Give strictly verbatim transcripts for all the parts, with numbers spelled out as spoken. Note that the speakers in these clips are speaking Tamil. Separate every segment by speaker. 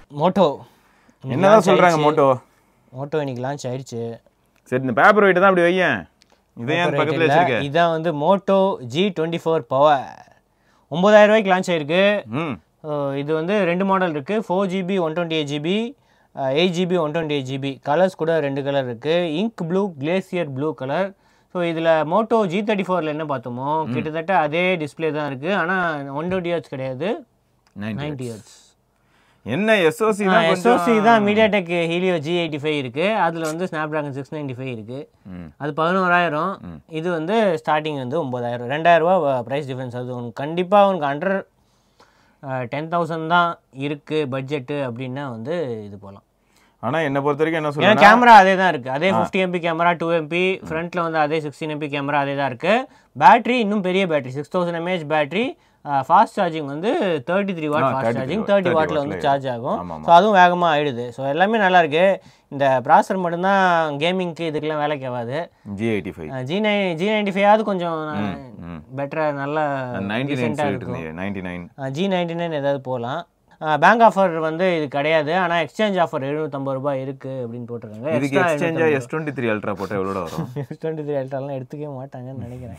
Speaker 1: மோட்டோ
Speaker 2: என்னதான் சொல்றாங்க மோட்டோ
Speaker 1: மோட்டோ இன்னைக்கு லான்ச் ஆயிடுச்சு.
Speaker 2: சரி இந்த பேப்பர் வெயிட் தான் அப்படி வையேன். இதே என் பக்கத்துல வச்சிருக்கேன்.
Speaker 1: இதான் வந்து Moto G twenty four power ஒன்பதாயிரம் ரூபாய்க்கு லான்ச் ஆயிருக்கு. இது வந்து ரெண்டு மாடல் இருக்குது, four GB one twenty eight GB eight GB one twenty eight GB colours கூட ரெண்டு கலர் இருக்குது. Ink blue, glacier blue colour. So இதில் மோட்டோ ஜி தேர்ட்டி ஃபோரில் என்ன பார்த்தோமோ கிட்டத்தட்ட அதே டிஸ்பிளே தான் இருக்குது. ஆனால் ஒன் டுவெண்ட்டி ஹெர்ட்ஸ் கிடையாது, நைன்டி ஹெர்ட்ஸ்.
Speaker 2: என்ன எஸ்ஓசி தான்
Speaker 1: எஸ்ஓசி தான் MediaTek Helio G eighty five இருக்குது. அதில் வந்து Snapdragon six ninety five இருக்குது. அது பதினோராயிரம். இது வந்து ஸ்டார்டிங் வந்து ஒம்பதாயிரம், ரெண்டாயிரரூபா ப்ரைஸ் டிஃப்ரென்ஸ். அது உனக்கு கண்டிப்பாக உனக்கு அண்டர் டென் தௌசண்ட் தான் இருக்குது பட்ஜெட்டு அப்படின்னா வந்து இது போகலாம்.
Speaker 2: ஆனால் என்னை பொறுத்த வரைக்கும் என்ன சொல்லுங்கள்,
Speaker 1: கேமரா அதே தான் இருக்குது. அதே fifty MP camera, two MP ஃப்ரண்ட்டில் வந்து அதே சிக்ஸ்டீன் எம்பி கேமரா அதே தான் இருக்குது. பேட்டரி இன்னும் பெரிய battery, six thousand mAh battery. Fast charging வந்து thirty three watt fast charging, thirty வாட்டில் வந்து சார்ஜ் ஆகும். ஸோ அதுவும் வேகமாக ஆகிடுது. ஸோ எல்லாமே நல்லாயிருக்கு. இந்த ப்ராசர் மட்டும்தான் கேமிங்க்கு இதுக்கெல்லாம் வேலைக்கு ஆகாது.
Speaker 2: ஜி எயிட்டி ஃபைவ்
Speaker 1: ஜி நை ஜி நைன்டி ஃபைவாவது கொஞ்சம் பெட்டராக நல்லா
Speaker 2: டீசெண்டாக இருக்கும். Ninety nine
Speaker 1: G ninety nine ஏதாவது போகலாம். பேங்க் ஆஃபர் வந்து இது கிடையாது, ஆனால் எக்ஸ்சேஞ்ச் ஆஃபர் எழுநூற்றம்பது ரூபாய் இருக்குது அப்படின்னு போட்டிருக்காங்க.
Speaker 2: இதுக்கு எக்ஸ்சேஞ்சாக எஸ் டுவெண்ட்டி த்ரீ அல்ட்ரா போட்டால் எவ்வளோ வரும்?
Speaker 1: எஸ் டுவெண்ட்டி த்ரீ அல்ட்ராலாம் எடுத்துக்கவே மாட்டாங்கன்னு நினைக்கிறேன்.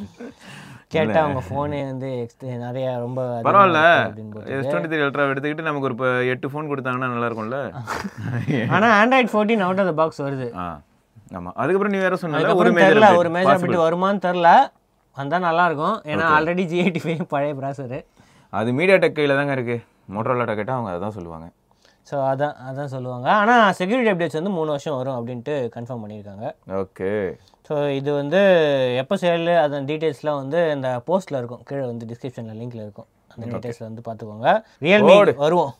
Speaker 1: கேட்டால் அவங்க ஃபோனே வந்து எக்ஸ்ட்ரா நிறைய ரொம்ப
Speaker 2: பரவாயில்ல. எஸ் டுவெண்ட்டி த்ரீ அல்ட்ரா எடுத்துக்கிட்டு நமக்கு ஒரு இப்போ எட்டு ஃபோன் கொடுத்தாங்கன்னா நல்லா இருக்கும்ல.
Speaker 1: ஆனால் Android fourteen out of the box வருது.
Speaker 2: ஆமாம், அதுக்கப்புறம் நீ வேற சொன்ன
Speaker 1: ஒரு தெரில ஒரு மேஜர் அப்டேட் வருமானு தெரில, வந்தால் நல்லாயிருக்கும். ஏன்னா ஆல்ரெடி ஜி எயிட்டி ஃபைவ் பழைய ப்ராசரு.
Speaker 2: அது மீடியாடெக் கையில் தாங்க இருக்குது. மோட்டோரோலாட்ட கேட்டால் அவங்க அதான் சொல்லுவாங்க.
Speaker 1: ஸோ அதான் அதான் சொல்லுவாங்க. ஆனால் செக்யூரிட்டி அப்டேட்ஸ் வந்து மூணு வருஷம் வரும் அப்படின்ட்டு கன்ஃபார்ம் பண்ணியிருக்காங்க.
Speaker 2: ஓகே.
Speaker 1: ஸோ இது வந்து எப்போ சேல் அதன் டீட்டெயில்ஸ்லாம் வந்து இந்த போஸ்ட்டில் இருக்கும், கீழே வந்து டிஸ்கிரிப்ஷனில் லிங்க்கில் இருக்கும். அந்த டீட்டெயில்ஸில் வந்து பார்த்துக்கோங்க. ரியல்மி வருவோம்.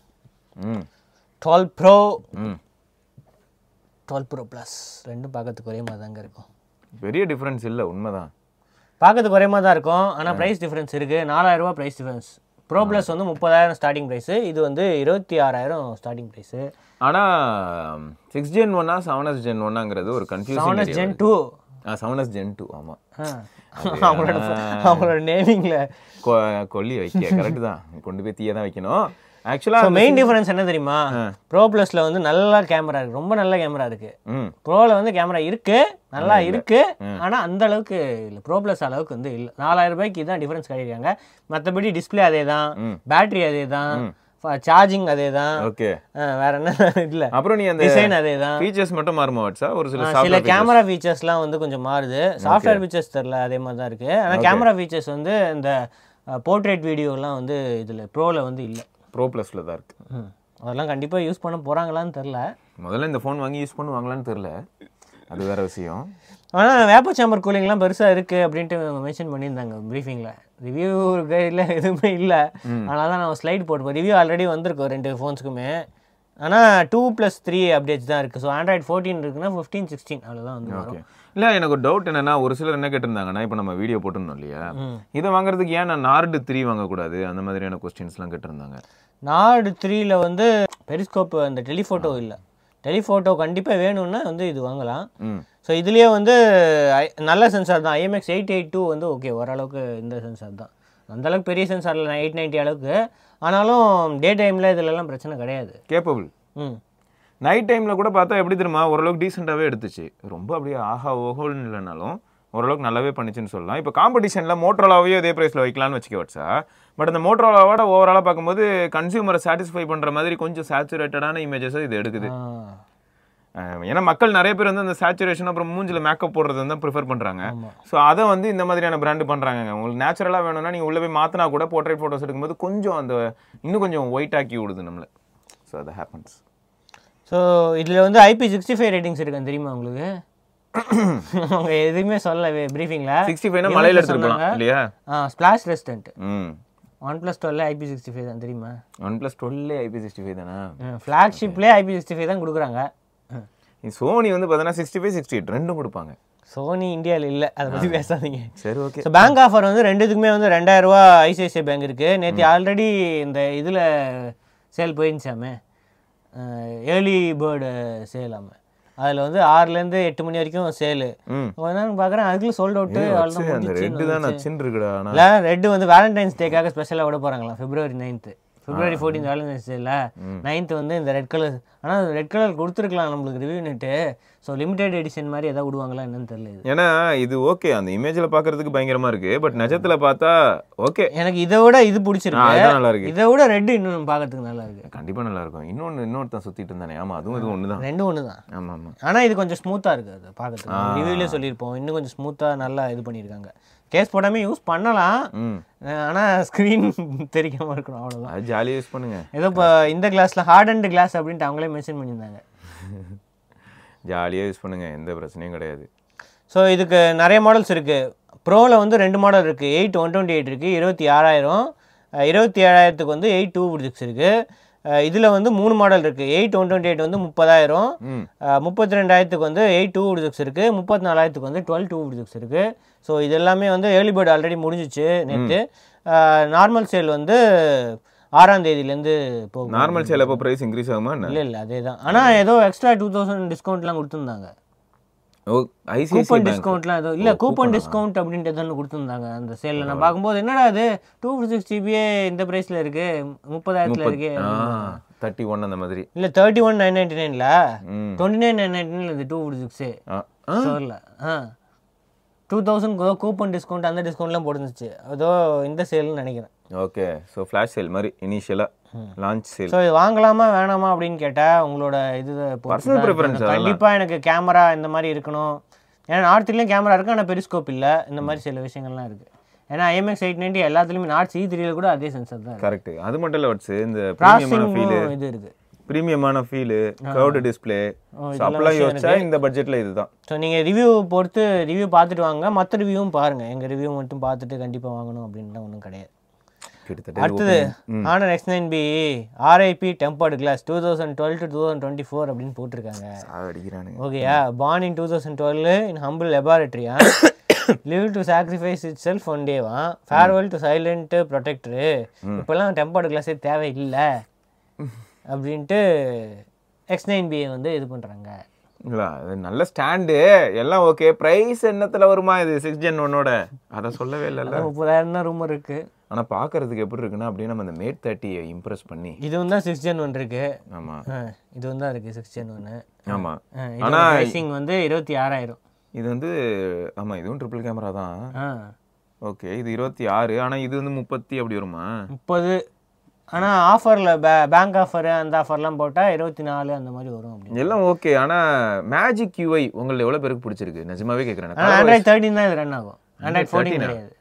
Speaker 1: Twelve pro, twelve pro plus ரெண்டும் பார்க்கறதுக்கு ஒரே மாதிரி தாங்க இருக்கும்.
Speaker 2: பெரிய டிஃப்ரென்ஸ் இல்லை, உண்மைதான்.
Speaker 1: பார்க்கறதுக்கு ஒரே மாதிரி தான் இருக்கும். ஆனால் ப்ரைஸ் டிஃப்ரென்ஸ் இருக்குது. நாலாயிரரூபா ப்ரைஸ் டிஃப்ரென்ஸ். ப்ரோ ப்ளஸ் வந்து முப்பதாயிரம் ஸ்டார்டிங் ப்ரைஸு, இது வந்து இருபத்தி ஆறாயிரம் ஸ்டார்டிங் ப்ரைஸு.
Speaker 2: ஆனால் சிக்ஸ் ஜென் ஒன்னா செவன் எஸ் ஜென் ஒன்னாங்கிறது ஒரு confusion.
Speaker 1: Seven S gen two
Speaker 2: ஆ செவன் எஸ் ஜென் டூ ஆமாம்.
Speaker 1: அவங்களோட அவங்களோட நேமிங்கில்
Speaker 2: கொல்லி வைக்க கரெக்டு தான், கொண்டு போய் தீய தான் வைக்கணும். ஆக்சுவலாக
Speaker 1: மெயின் டிஃபரன்ஸ் என்ன தெரியுமா, ப்ரோ ப்ளஸில் வந்து நல்ல கேமரா இருக்குது, ரொம்ப நல்ல கேமரா இருக்குது. ப்ரோவில் வந்து கேமரா இருக்குது, நல்லா இருக்குது, ஆனால் அந்த அளவுக்கு இல்லை, ப்ரோ ப்ளஸ் அளவுக்கு வந்து இல்லை. நாலாயிரம் ரூபாய்க்கு தான் டிஃபரன்ஸ் கிடைக்கிறாங்க. மற்றபடி டிஸ்பிளே அதே தான், பேட்டரி அதே தான், சார்ஜிங் அதே தான்.
Speaker 2: ஓகே,
Speaker 1: வேற என்ன இல்லை.
Speaker 2: அப்புறம் நீ அந்த
Speaker 1: டிசைன் அதே தான்,
Speaker 2: ஃபீச்சர்ஸ் மட்டும் மாறுமா? ஒரு சில
Speaker 1: சில கேமரா ஃபீச்சர்ஸ்லாம் வந்து கொஞ்சம் மாறுது. சாஃப்ட்வேர் ஃபீச்சர்ஸ் தெரில, அதே மாதிரி தான் இருக்குது. ஆனால் கேமரா ஃபீச்சர்ஸ் வந்து இந்த போர்ட்ரேட் வீடியோலாம் வந்து இதில் ப்ரோவில் வந்து இல்லை,
Speaker 2: ப்ரோ ப்ளஸில் தான் இருக்குது.
Speaker 1: அதெல்லாம் கண்டிப்பாக யூஸ் பண்ண போகிறாங்களான்னு தெரில.
Speaker 2: முதல்ல இந்த ஃபோன் வாங்கி யூஸ் பண்ணுவாங்களான்னு தெரில, அது வேறு விஷயம்.
Speaker 1: ஆனால் வேப்பர் சேம்பர் கூலிங்லாம் பெருசாக இருக்குது அப்படின்ட்டு மென்ஷன் பண்ணியிருந்தாங்க ப்ரீஃபிங்கில். ரிவ்யூ கைடில் எதுவுமே இல்லை, அதனால தான் நான் ஸ்லைட் போட்டுப்போம். ரிவ்யூ ஆல்ரெடி வந்திருக்கோம் ரெண்டு ஃபோன்ஸுக்குமே. ஆனால் டூ ப்ளஸ் த்ரீ அப்டேட்ஸ் தான் இருக்குது. ஸோ ஆண்ட்ராய்ட் ஃபோர்டீன் இருக்குன்னா ஃபிஃப்டீன் சிக்ஸ்டீன் அவ்வளோதான் வந்து.
Speaker 2: ஓகே. இல்லை, எனக்கு ஒரு டவுட் என்னென்னா, ஒரு சிலர் என்ன கேட்டிருந்தாங்கன்னா, இப்போ நம்ம வீடியோ போட்டுருந்தோம் இல்லையா, இதை வாங்குறதுக்கு ஏன் நான் நார்டு த்ரீ வாங்கக்கூடாது, அந்த மாதிரியான கொஸ்டின்ஸ்லாம் கேட்டிருந்தாங்க.
Speaker 1: நார்டு த்ரீயில் வந்து பெரிஸ்கோப் அந்த டெலிஃபோட்டோ இல்லை, டெலிஃபோட்டோ கண்டிப்பாக வேணும்னா வந்து இது வாங்கலாம். ஸோ இதுலேயே வந்து நல்ல சென்சார் தான், ஐஎம்எக்ஸ் எயிட் எயிட் டூ வந்து ஓகே, ஓரளவுக்கு இந்த சென்சார் தான், அந்தளவுக்கு பெரிய சென்சார் இல்லை, எயிட் நைன்ட்டி அளவுக்கு. ஆனாலும் டே டைமில் இதிலெல்லாம் பிரச்சனை கிடையாது,
Speaker 2: கேப்பபிள். ம் நைட் டைமில் கூட பார்த்தா எப்படி தெரியுமா, ஓரளவுக்கு டீசெண்டாகவே எடுத்துச்சு. ரொம்ப அப்படியே ஆஹா ஓஹோன்னு இல்லைனாலும் ஓரளவுக்கு நல்லாவே பண்ணிச்சுன்னு சொல்லலாம். இப்போ காம்படிஷனில் மோட்டரோலாவே அதே ப்ரைஸில் வைக்கலான்னு வச்சுக்க வச்சா, பட் அந்த மோட்டரோலாவோட ஓவராலாக பார்க்கும்போது கன்சியூமரை சாட்டிஸ்ஃபை பண்ணுற மாதிரி கொஞ்சம் சேச்சுரேட்டடான இமேஜஸை இது எடுக்குது. ஏன்னா மக்கள் நிறைய பேர் வந்து அந்த சேச்சுரேஷன் அப்புறம் மூஞ்சில் மேக்கப் போடுறது வந்து ப்ரிஃபர் பண்ணுறாங்க. ஸோ அதை வந்து இந்த மாதிரியான பிராண்டு பண்ணுறாங்க. உங்களுக்கு நேச்சுரலாக வேணும்னா நீங்கள் உள்ளே போய் மாற்றினா கூட போர்ட்ரேட் ஃபோட்டோஸ் எடுக்கும்போது கொஞ்சம் அந்த இன்னும் கொஞ்சம் ஒயிட் ஆக்கி விடுது நம்மளை. ஸோ அது ஹேப்பன்ஸ்.
Speaker 1: ஸோ இதில் வந்து ஐபி சிக்ஸ்டி ஃபைவ் ரேட்டிங்ஸ் இருக்கான்னு தெரியுமா உங்களுக்கு? அவங்க எதுவுமே சொல்லவே ப்ரீஃபிங்கில்.
Speaker 2: சிக்ஸ்டி ஃபைவ்னா மலையில் எடுத்துருப்பாங்க இல்லையா?
Speaker 1: ஆ ஸ்பிளாஷ் ரெசிஸ்டன்ட். ம் OnePlus twelve IP sixty five தான் தெரியுமா?
Speaker 2: ஒன் ப்ளஸ் டுவெல்லே ஐபி சிக்ஸ்டி ஃபைவ் தானே,
Speaker 1: ஃப்ளாக்ஷிப்லேயே ஐபி சிக்ஸ்டி ஃபைவ் தான் கொடுக்குறாங்க.
Speaker 2: சோனி வந்து பார்த்தீங்கன்னா சிக்ஸ்டி ஃபைவ் சிக்ஸ்டி எயிட் ரெண்டும் கொடுப்பாங்க.
Speaker 1: சோனி இந்தியாவில் இல்லை, அதை பற்றி பேசாதீங்க.
Speaker 2: சரி ஓகே.
Speaker 1: ஸோ பேங்க் ஆஃபர் வந்து ரெண்டுத்துக்குமே வந்து ரெண்டாயிரம் ரூபா ஐசிஐசிஐ பேங்க் இருக்குது. நேற்று ஆல்ரெடி இந்த இதில் சேல் போயிருந்துச்சாமே, ஏர்லி பேர்டு சேலாமே, அதில் வந்து ஆறுலேருந்து எட்டு மணி வரைக்கும் சேலு. என்னன்னு பார்க்குறேன், அதுக்குள்ள சோல்ட் அவுட்டு.
Speaker 2: ரெட்டு தான் நச்சுன்னு இருக்குடா.
Speaker 1: இல்லை, ரெட்டு வந்து வேலண்டைன்ஸ் டேக்காக ஸ்பெஷலாக விட போகிறாங்களா February ninth. February fourteen Valentine's டேல நைன்த் வந்து இந்த ரெட் கலர். ஆனால் ரெட் கலர் கொடுத்துருக்கலாம் நம்மளுக்கு ரிவ்யூ நெட்டு. ஸோ லிமிடெட் எடிஷன் மாதிரி எதாவது விடுவாங்களா என்னன்னு தெரியல.
Speaker 2: ஏன்னா இது ஓகே, அந்த இமேஜில் பார்க்கறதுக்கு பயங்கரமா இருக்கு. பட் நிஜத்தில் பார்த்தா ஓகே,
Speaker 1: எனக்கு இதை விட இது பிடிச்சிருக்கு.
Speaker 2: நல்லா இருக்கு.
Speaker 1: இதை விட ரெட் இன்னும் பார்க்கறதுக்கு நல்லா இருக்கு.
Speaker 2: கண்டிப்பாக நல்லா இருக்கும். இன்னொன்று இன்னொருத்தன் சுற்றிட்டு இருந்தானே. ஆமாம், அதுவும் இது ஒன்று தான்.
Speaker 1: ரெண்டும் ஒன்று தான்.
Speaker 2: ஆமாம் ஆமாம்.
Speaker 1: ஆனால் இது கொஞ்சம் ஸ்மூத்தாக இருக்குது. அது பார்க்கறதுக்கு ரிவ்யூலே சொல்லியிருப்போம். இன்னும் கொஞ்சம் ஸ்மூத்தாக நல்லா இது பண்ணியிருக்காங்க. கேஸ் போடாமல் யூஸ் பண்ணலாம். ஆனால் ஸ்க்ரீன் தெரியாமல் இருக்கணும், அவ்வளோதான்.
Speaker 2: அது ஜாலியாக யூஸ் பண்ணுங்க.
Speaker 1: ஏதோ இப்போ இந்த கிளாஸில் ஹார்ட் அண்ட் கிளாஸ் அப்படின்ட்டு அவங்களே மென்ஷன் பண்ணியிருந்தாங்க.
Speaker 2: ஜாலியாக யூஸ் பண்ணுங்க, எந்த பிரச்சனையும் கிடையாது.
Speaker 1: ஸோ இதுக்கு நிறைய மாடல்ஸ் இருக்குது. ப்ரோவில் வந்து ரெண்டு மாடல் இருக்குது. எயிட் ஒன் டுவெண்ட்டி எயிட் இருக்குது, இருபத்தி ஆறாயிரம். இருபத்தி ஏழாயிரத்துக்கு வந்து எயிட் டூ சிக்ஸ் இருக்குது. இதில் வந்து மூணு மாடல் இருக்குது. எயிட் ஒன் டுவெண்ட்டி எயிட் வந்து முப்பதாயிரம், முப்பத்தி ரெண்டாயிரத்துக்கு வந்து எயிட் டூ சிக்ஸ் இருக்குது, முப்பத்தி நாலாயிரத்துக்கு வந்து டுவெல் டூ சிக்ஸ் இருக்குது. ஸோ இது எல்லாமே வந்து ஏர்லி பேர்டு ஆல்ரெடி முடிஞ்சிச்சு நேற்று. நார்மல் சேல் வந்து ஆறாம் தேதியிலேருந்து போகும்.
Speaker 2: நார்மல் சேல் அப்போ ப்ரைஸ் இன்க்ரீஸ் ஆகுமா?
Speaker 1: இல்லை இல்லை அதே தான். ஆனால் ஏதோ எக்ஸ்ட்ரா டூ தௌசண்ட் டிஸ்கவுண்ட்லாம் கொடுத்துருந்தாங்க.
Speaker 2: ஓ,
Speaker 1: கூப்பன் டிஸ்கவுண்ட்லாம் ஏதோ இல்லை, கூப்பன் டிஸ்கவுண்ட் அப்படின்ட்டு எதோ கொடுத்துருந்தாங்க அந்த சேலில். நான் பார்க்கும்போது என்னடா அது டூ சிக்ஸ் ஜிபியே இந்த ப்ரைஸில் இருக்குது, முப்பதாயிரத்தில் இருக்கு.
Speaker 2: தேர்ட்டி ஒன் அந்த மாதிரி
Speaker 1: இல்லை, தேர்ட்டி ஒன் நைன் நைன்டி நைனில் twenty nine nine ninety nine இது டூ சிக்ஸு ஸ்டோரில். ஆ டூ தௌசண்ட் கூப்பன் டிஸ்கவுண்ட் அந்த டிஸ்கவுண்ட்லாம் போட்டுருந்துச்சு. அதோ இந்த சேல்னு நினைக்கிறேன்.
Speaker 2: ஓகே, ஸோ ஃப்ளாஷ் சேல் மாதிரி இனிஷியலாக லான்ச் சேல்.
Speaker 1: ஸோ இது வாங்கலாமா வேணாமா அப்படின்னு கேட்டால் உங்களோட இது
Speaker 2: பர்சனல் ப்ரிஃபரன்ஸ்.
Speaker 1: கண்டிப்பாக எனக்கு கேமரா இந்த மாதிரி இருக்கணும். ஏன்னா நார்த்லேயும் கேமரா இருக்குது, ஆனால் பெரிஸ்கோப் இல்லை. இந்த மாதிரி சில விஷயங்கள்லாம் இருக்குது. ஏன்னா ஐஎம்எக்ஸ் எயிட் நைன்ட்டி எல்லாத்துலேயுமே நாட் சி த்ரீல கூட அதே சென்சர் தான்.
Speaker 2: கரெக்ட். அது மட்டும் இல்லை, வட்ஸ் இந்த ப்ரீமியமான ஃபீல்
Speaker 1: இது இருக்குது.
Speaker 2: ப்ரீமியமான ஃபீலு, கர்வ்டு டிஸ்பிளே, அப்பெல்லாம் யோசிச்சா இந்த பட்ஜெட்டில் இதுதான்.
Speaker 1: ஸோ நீங்கள் ரிவ்யூ பொறுத்து ரிவ்யூ பார்த்துட்டு வாங்க. மற்ற ரிவ்யூவும் பாருங்கள். எங்கள் ரிவ்யூ மட்டும் பார்த்துட்டு கண்டிப்பாக வாங்கணும் அப்படின்லாம் ஒன்றும் கிடையாது. அடுத்தது Honor X nine B RIP tempered glass two thousand twelve to two thousand twenty four அப்படின்னு போட்டிருக்காங்க. ஓகேயா, born in two thousand twelve in humble லெபார்டரியா, live to sacrifice itself one டேவா, ஃபேர்வெல் டு சைலண்ட் ப்ரொடெக்டரு. இப்போல்லாம் டெம்பர்டு கிளாஸே தேவையில்லை அப்படின்ட்டு எக்ஸ் நைன் பியை வந்து இது பண்ணுறாங்க.
Speaker 2: இல்லை, அது நல்ல ஸ்டாண்டு எல்லாம் ஓகே. ப்ரைஸ் என்னத்தில் வருமா இது சிக்ஸ் ஜென் ஒன்னோட? அதை சொல்லவே இல்லைல்ல.
Speaker 1: முப்பதாயிரம் தான் ரூமர் இருக்குது.
Speaker 2: ஆனால் பார்க்கறதுக்கு எப்படி இருக்குன்னா அப்படியே நம்ம அந்த மேட் தேர்ட்டியை இம்ப்ரெஸ் பண்ணி
Speaker 1: இதுவும் தான் சிக்ஸ் ஜென் ஒன் இருக்குது.
Speaker 2: ஆமாம்,
Speaker 1: இதுவும் தான் இருக்குது சிக்ஸ் ஜென் ஒன்று.
Speaker 2: ஆமாம்.
Speaker 1: ஆனால் ப்ரைசிங் வந்து இருபத்தி ஆறாயிரம்.
Speaker 2: இது வந்து ஆமாம், இதுவும் ட்ரிபிள் கேமரா தான். ஓகே, இது இருபத்தி ஆறு. ஆனால் இது வந்து முப்பத்தி அப்படி வருமா?
Speaker 1: முப்பது. ஆனால் ஆஃபரில் பே பேங்க் ஆஃபர் அந்த ஆஃபர்லாம் போட்டால் இருபத்தி நாலு அந்த மாதிரி வரும் அப்படின்னு
Speaker 2: எல்லாம் ஓகே. ஆனால் மேஜிக் யூஐ உங்களுக்கு எவ்வளோ பேருக்கு பிடிச்சிருக்கு? நிஜமாவே கேட்குறேன்.
Speaker 1: ஆண்ட்ராய்ட் தேர்ட்டின் தான் இது ரன் ஆகும். ஆண்ட்ராய்ட் ஃபோர்டீன் கிடையாது.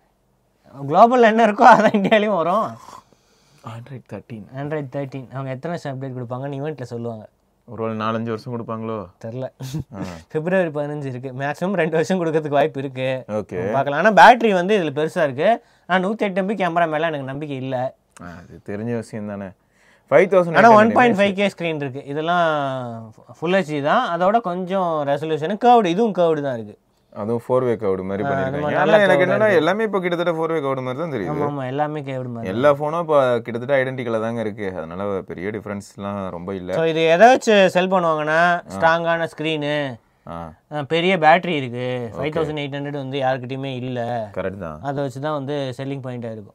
Speaker 1: குளோபல் என்ன இருக்கோ அதான் இந்தியாலையும் வரும்.
Speaker 2: ஆண்ட்ராய்ட் தேர்ட்டின்
Speaker 1: ஆண்ட்ராய்ட் தேர்ட்டின் அவங்க எத்தனை வருஷம் அப்டேட் கொடுப்பாங்கன்னு ஈவெண்ட்டில் சொல்லுவாங்க.
Speaker 2: ஒரு நாலஞ்சு வருஷம் கொடுப்பாங்களோ
Speaker 1: தெரில. பிப்ரவரி பதினஞ்சு இருக்குது. மேக்ஸிமம் ரெண்டு வருஷம் கொடுக்கறதுக்கு வாய்ப்பு இருக்குது.
Speaker 2: ஓகே,
Speaker 1: பார்க்கலாம். ஆனால் பேட்டரி வந்து இதில் பெருசாக இருக்குது. ஆனால் நூற்றி எட்டு எம்பி கேமரா மேலே எனக்கு நம்பிக்கை இல்லை.
Speaker 2: அது தெரிஞ்ச விஷயம் தானே. ஃபைவ் தௌசண்ட்
Speaker 1: ஆனால் one point five K screen இருக்குது. இதெல்லாம் ஃபுல் ஹெச்டி தான். அதோட கொஞ்சம் ரெசல்யூஷனு கர்வ்டு, இதுவும் கர்வ்டு தான் இருக்குது.
Speaker 2: அதுவும் ஃபோர் வே கர்வ்டு மாதிரி பண்ணிருக்காங்க. எனக்கு என்னன்னா எல்லாமே இப்போ கிட்டத்தட்ட ஃபோர் வே கர்வ்டு மாதிரி தான் தெரியுது.
Speaker 1: ஆமாம், எல்லாமே கர்வ்டு மாதிரி.
Speaker 2: எல்லா ஃபோனும் இப்போ கிட்டத்தட்ட ஐடென்டிக்கலாக தாங்க இருக்குது. அதனால பெரிய டிஃப்ரென்ஸ்லாம் ரொம்ப இல்லை.
Speaker 1: ஸோ இது ஏதாச்சும் செல் பண்ணுவாங்கன்னா ஸ்ட்ராங்கான ஸ்க்ரீனு, பெரிய பேட்டரி இருக்குது. ஃபைவ் தௌசண்ட் எயிட் ஹண்ட்ரட் வந்து யாருக்கிட்டையுமே இல்லை.
Speaker 2: கரெக்ட் தான்.
Speaker 1: அதை வச்சு தான் வந்து செல்லிங் பாயிண்டாக இருக்கும்.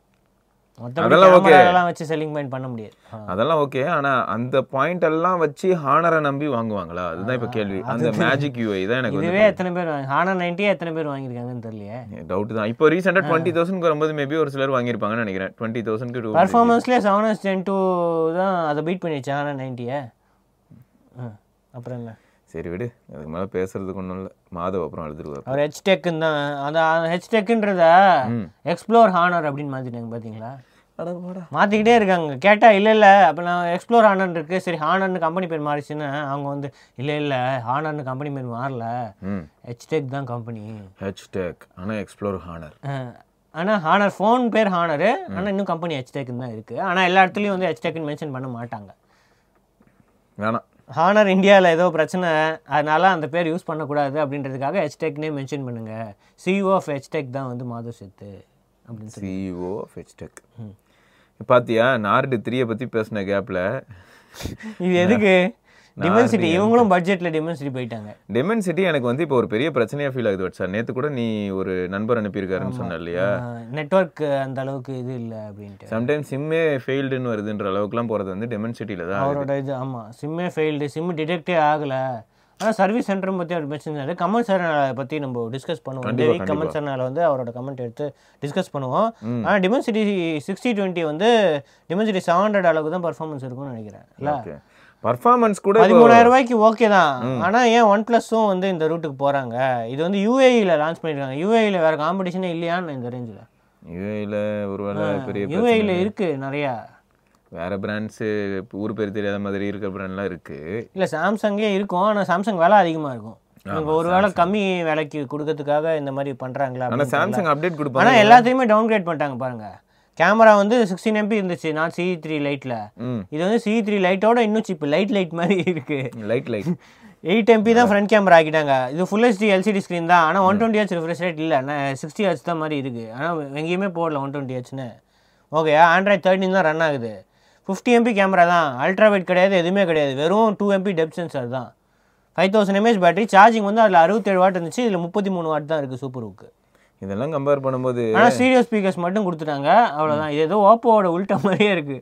Speaker 1: அதெல்லாம் ஓகே, அதெல்லாம் வச்சு செல்லிங் பாயிண்ட் பண்ண முடியாது.
Speaker 2: அதெல்லாம் ஓகே. ஆனால் அந்த பாயிண்ட் எல்லாம் வச்சு ஹானரை நம்பி வாங்குவாங்களா? அதுதான் இப்போ கேள்வி. அந்த மேஜிக் யூஐ தான் எனக்கு
Speaker 1: இதுவே எத்தனை பேர் ஹானர் நைன்ட்டி எத்தனை பேர் வாங்கியிருக்காங்கன்னு தெரியலையே.
Speaker 2: டவுட் தான். இப்போ ரீசெண்டாக டுவெண்ட்டி தௌசண்ட் வரும்போது மேபி ஒரு சிலர் வாங்கியிருப்பாங்கன்னு நினைக்கிறேன். டுவெண்ட்டி தௌசண்ட்க்கு
Speaker 1: பர்ஃபார்மன்ஸ்லேயே செவன் எஸ் டென் டூ தான் அதை பீட் பண்ணிடுச்சு ஹானர் நைன்ட்டியை. அப்புறம் என்ன,
Speaker 2: சரி விடு, அதுக்கு மேலே பேசுறதுக்கு ஒன்றும் இல்லை. மாதவ் அப்புறம் எழுதுருவார்.
Speaker 1: அவர் ஹெச் டெக்குன்னு தான். அதான் ஹெச் டெக்குன்றத எக்ஸ்ப்ளோர் ஹானர் அப்படின்னு மாற்றிட்டாங்க பார்த்தீங்களா? மாற்றிக்கிட்டே இருக்காங்க. கேட்டால் இல்லை இல்லை அப்போ நான் எக்ஸ்ப்ளோர் ஹானர் இருக்குது, சரி ஹானர்னு கம்பெனி பேர் மாறிச்சுன்னு அவங்க வந்து இல்லை இல்லை ஹானர்னு கம்பெனி பேர் மாறல, ஹெச் டெக் தான் கம்பெனி.
Speaker 2: ஹெச் டெக் ஆனால் எக்ஸ்ப்ளோர் ஹானர்.
Speaker 1: ஆனால் ஹானர் ஃபோன் பேர் ஹானரு, ஆனால் இன்னும் கம்பெனி ஹெச் டெக்குன்னு தான் இருக்குது. ஆனால் எல்லா இடத்துலையும் வந்து ஹெச் டெக்குன்னு மென்ஷன் பண்ண மாட்டாங்க.
Speaker 2: வேணாம்,
Speaker 1: ஹானர் இந்தியாவில் ஏதோ பிரச்சனை அதனால அந்த பேர் யூஸ் பண்ணக்கூடாது அப்படின்றதுக்காக ஹெச்டெக்னே மென்ஷன் பண்ணுங்கள். சிஇஓ ஆஃப் ஹெச்டெக் தான் வந்து மாதவ் செத்து அப்படின்னு சொல்லி.
Speaker 2: சிஇஓ ஆஃப் ஹெச்டெக் பார்த்தியா? நார்டு த்ரீயை பற்றி பேசின கேப்பில்
Speaker 1: இது எதுக்கு டிமென்சிட்டி இவங்களும் பட்ஜெட்ல டிமென்சிட்டி போயிட்டாங்க.
Speaker 2: டிமென்சிட்டி எனக்கு வந்து இப்போ ஒரு பெரிய பிரச்சனையா ஃபீல் ஆகுது சார். நேத்து கூட நீ ஒரு நண்பர் அனுப்பியிருக்காருன்னு சொன்ன இல்லையா,
Speaker 1: நெட்வொர்க் அந்த அளவுக்கு இது இல்லை அப்படின்ட்டு.
Speaker 2: சம்டைம்ஸ் சிம்மே ஃபெயில்டுன்னு வருதுன்ற அளவுக்குலாம் போகிறது வந்து டிமென்சிட்டியில் தான்
Speaker 1: அவரோட இது. ஆமாம், சிம்மே ஃபெயில்டு, சிம் டிடெக்டே ஆகலை. ஆனால் சர்வீஸ் சென்டரும் பற்றி அவர் மென்ஷன் கமல் சார் பற்றி நம்ம டிஸ்கஸ் பண்ணுவோம். இந்த வீக் கமல் சார்னால வந்து அவரோட கமெண்ட் எடுத்து டிஸ்கஸ் பண்ணுவோம். ஆனால் டிமென்சிட்டி சிக்ஸ்டி டுவெண்ட்டி வந்து டிமென்சிட்டி செவன் ஹண்ட்ரட் அளவுக்கு தான் பர்ஃபார்மன்ஸ் இருக்கும்னு நினைக்கிறேன். இல்லை
Speaker 2: பர்ஃபார்மன்ஸ் கூட
Speaker 1: பதிமூணாயிரம் ரூபாய்க்கு ஓகே தான். ஆனால் ஏன் ஒன் ப்ளஸும் வந்து இந்த ரூட்டுக்கு போகிறாங்க? இது வந்து யூஏஇயில் லான்ச் பண்ணியிருக்காங்க. யூஏஇயில் வேறு காம்படிஷனே இல்லையான்னு இந்த ரேஞ்சில்.
Speaker 2: யூஏஇயில் ஒரு வேலை பெரிய
Speaker 1: யூஏஇயில் இருக்குது நிறையா
Speaker 2: வேறு பிராண்ட்ஸு ஊர் பேர் தெரியாத மாதிரி இருக்கிற பிராண்ட்லாம் இருக்குது.
Speaker 1: இல்லை சாம்சங்கே இருக்கும், ஆனால் சாம்சங் விலை அதிகமாக இருக்கும். இவங்க ஒரு வேளை கம்மி விலைக்கு கொடுக்கறதுக்காக இந்த மாதிரி பண்ணுறாங்களா?
Speaker 2: ஆனால் சாம்சங் அப்டேட் கொடுப்பாங்க.
Speaker 1: ஆனால் எல்லாத்தையுமே டவுன் கிரேட் பண்ணிட்டாங்க பாருங்க. கேமரா வந்து சிக்ஸ்டீன் எம்பி இருந்துச்சு நான் சி த்ரீ லைட்டில். இது வந்து சி த்ரீ லைட்டோட இன்னும் சிப்பு லைட் லைட் மாதிரி இருக்கு.
Speaker 2: லைட் லைட்
Speaker 1: எயிட் எம்பி தான் ஃப்ரண்ட் கேமரா ஆக்கிட்டாங்க. இது ஃபுல் ஹெச்டி எல்சிடி ஸ்க்ரீன் தான். ஆனால் one twenty H refresh rate இல்லை, சிக்ஸ்டி ஹெச் தான் மாதிரி இருக்குது. ஆனால் எங்கேயுமே போடல ஒன் டுவெண்ட்டி ஹெச்னு. ஓகே, ஆண்ட்ராய்ட் தேர்ட்டின் தான் ரன் ஆகுது. ஃபிஃப்டி எம்பி கேமரா தான், அல்ட்ரா வைட் கிடையாது, எதுவுமே கிடையாது. வெறும் டூ எம்பி டெப்த் சென்சார் தான். Five thousand mAh battery. Charging வந்து அதில் அறுபத்தேழு வாட் இருந்துச்சு, இதில் முப்பத்தி மூணு வாட் தான் இருக்குது சூப்பர் ஹுக்கு.
Speaker 2: இதெல்லாம் கம்பேர் பண்ணும்போது
Speaker 1: ஆனால் ஸ்டீரியோ ஸ்பீக்கர்ஸ் மட்டும் கொடுத்துட்டாங்க, அவ்வளோதான். இது ஏதோ ஓப்போவோட உள்ட்ட மாதிரியே இருக்குது.